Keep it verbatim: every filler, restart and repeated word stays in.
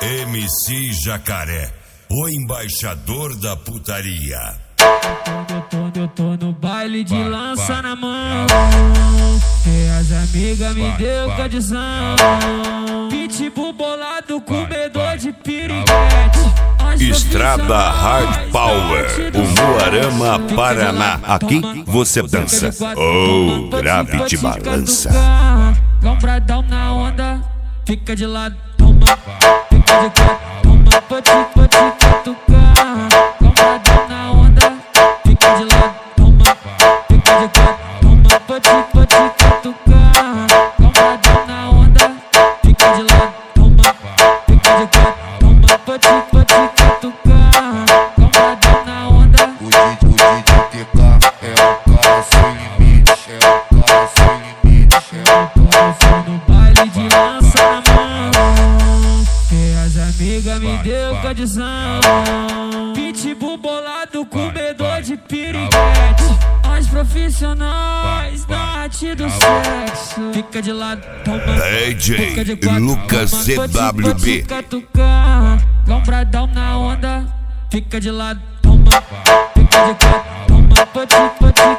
M C Jacaré, o embaixador da putaria. Eu tô, eu tô no baile de lança na mão, e as amigas me deu condição. Pitbull bolado, comedor de piriguete. Estrada Hard Power, Umuarama, Paraná. Aqui você dança ou oh, grave de balança. Lombradão na onda, fica de lado, toma. Fica de quatro, toma, pode, pode catucar. Lombradão na onda, fica de lado, toma. Fica de quatro, toma, pode, pode catucar. Lombradão na onda, fica de lado, toma. Fica de quatro, toma, pode, pode catucar. Lombradão na onda. O D J T K é o cara sem limite, é o cara sem limite, é o cara sem limite. No baile de lança na mão, e as amigas me deu condição. Pitbull bolado, comedor de piriguete. As profissionais da arte do sexo. Fica de lado, toma. D J Lucas C W B. Lombradão na onda, fica de lado, toma. Fica de quatro, toma, pode, pode